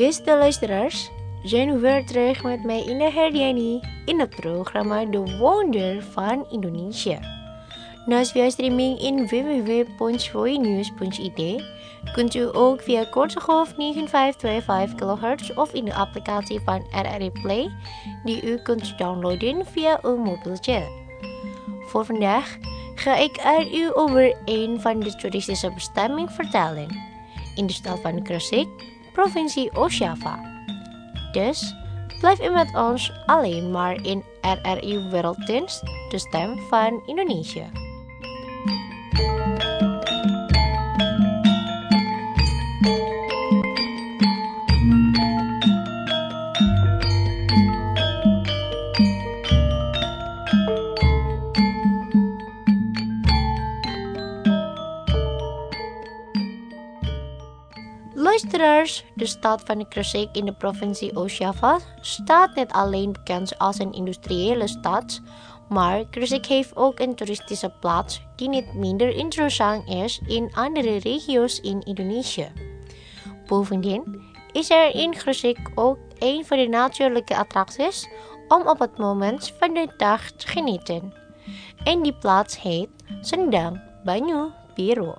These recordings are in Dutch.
Beste luisteraars, zijn we weer terug met mij Ina Herdiani in het programma De Wonder van Indonesia. Naast via streaming in www.voinews.id kunt u ook via korte golf 9525 kHz of in de applicatie van RRI Play die u kunt downloaden via uw mobieltje. Voor vandaag ga ik aan u over een van de toeristische bestemmingen vertellen in de stad van Gresik, provincie Oost-Java. Dus blijf u met ons alleen maar in RRI Werelddienst, de stem van Indonesië. Luisteraars, de stad van Gresik in de provincie Oost-Java staat niet alleen bekend als een industriële stad, maar Gresik heeft ook een toeristische plaats die niet minder interessant is in andere regio's in Indonesië. Bovendien is er in Gresik ook een van de natuurlijke attracties om op het moment van de dag te genieten. En die plaats heet Sendang Banyu Biru.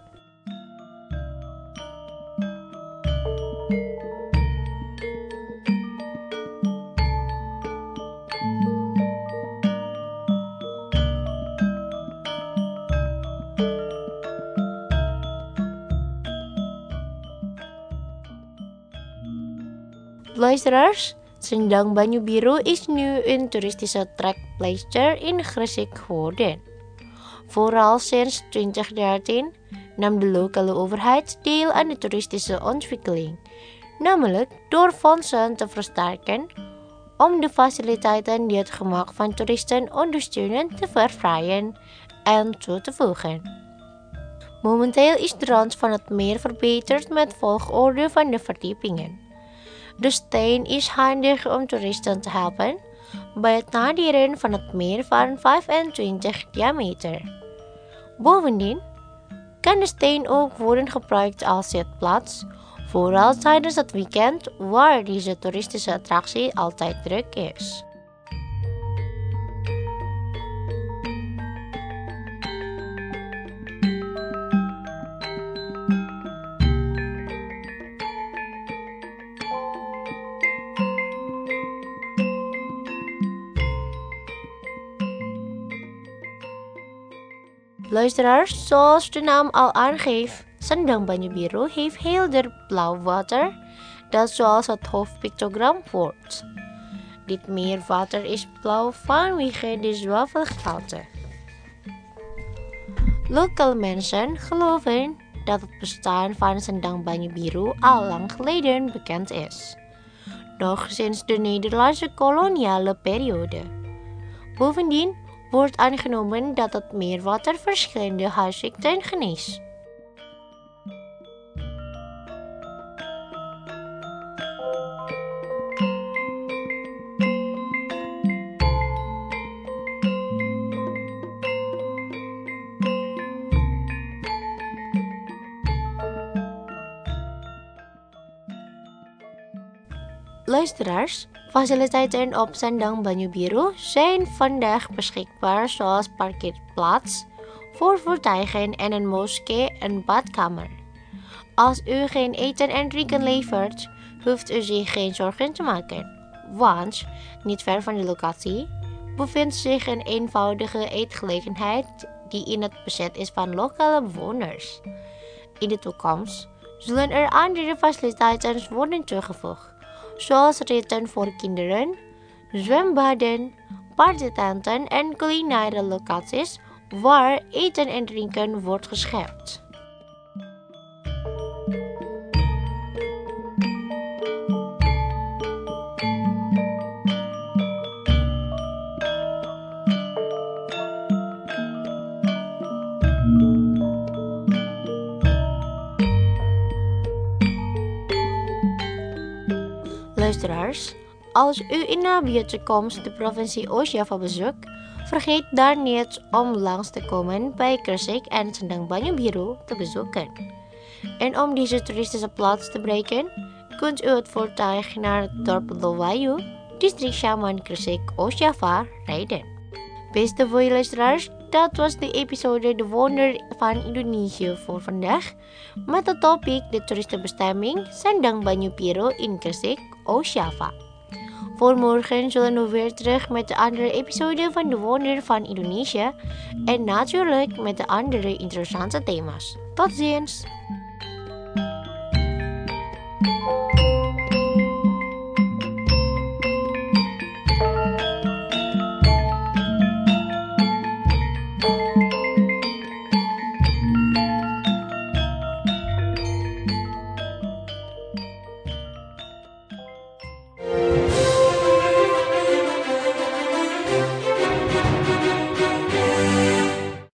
Luisteraars, Sendang Banyu Biru is nu een toeristische trekpleister in Gresik geworden. Vooral sinds 2013 nam de lokale overheid deel aan de toeristische ontwikkeling, namelijk door fondsen te versterken om de faciliteiten die het gemak van toeristen ondersteunen te verfraaien en toe te voegen. Momenteel is de rand van het meer verbeterd met volgorde van de verdiepingen. De steen is handig om toeristen te helpen bij het naderen van het meer van 25 diameter. Bovendien kan de steen ook worden gebruikt als zitplaats, vooral tijdens het weekend waar deze toeristische attractie altijd druk is. Luisteraars, zoals de naam al aangeeft, Sendang Banyu Biru heeft helder blauw water dat zoals het hoofdpictogram wordt. Dit meerwater is blauw vanwege de zwavelgehalte. Lokale mensen geloven dat het bestaan van Sendang Banyu Biru al lang geleden bekend is, nog sinds de Nederlandse koloniale periode. Bovendien wordt aangenomen dat het meerwater verschillende huidziekten geneest. Luisteraars, faciliteiten op Sendang Banyu Biru zijn vandaag beschikbaar zoals parkeerplaats voor voertuigen en een moskee en badkamer. Als u geen eten en drinken levert, hoeft u zich geen zorgen te maken, want niet ver van de locatie bevindt zich een eenvoudige eetgelegenheid die in het bezit is van lokale bewoners. In de toekomst zullen er andere faciliteiten worden toegevoegd, zoals ritten voor kinderen, zwembaden, partytenten en culinaire locaties waar eten en drinken wordt geschept. Luisteraars, als u in nabije toekomst de provincie Oost-Java bezoekt, vergeet daar niet om langs te komen bij Gresik en Sendang Banyu Biru te bezoeken. En om deze toeristische plaats te bereiken, kunt u het voertuig naar het dorp Lowayu, district Shaman Gresik, Oost-Java, rijden. Beste luisteraars, dat was de episode De Wonder van Indonesië voor vandaag. Met het topic de toeristenbestemming Sendang Banyu Biru in Gresik, Oost-Java. Voor morgen zullen we weer terug met de andere episode van De Wonder van Indonesië en natuurlijk met de andere interessante thema's. Tot ziens!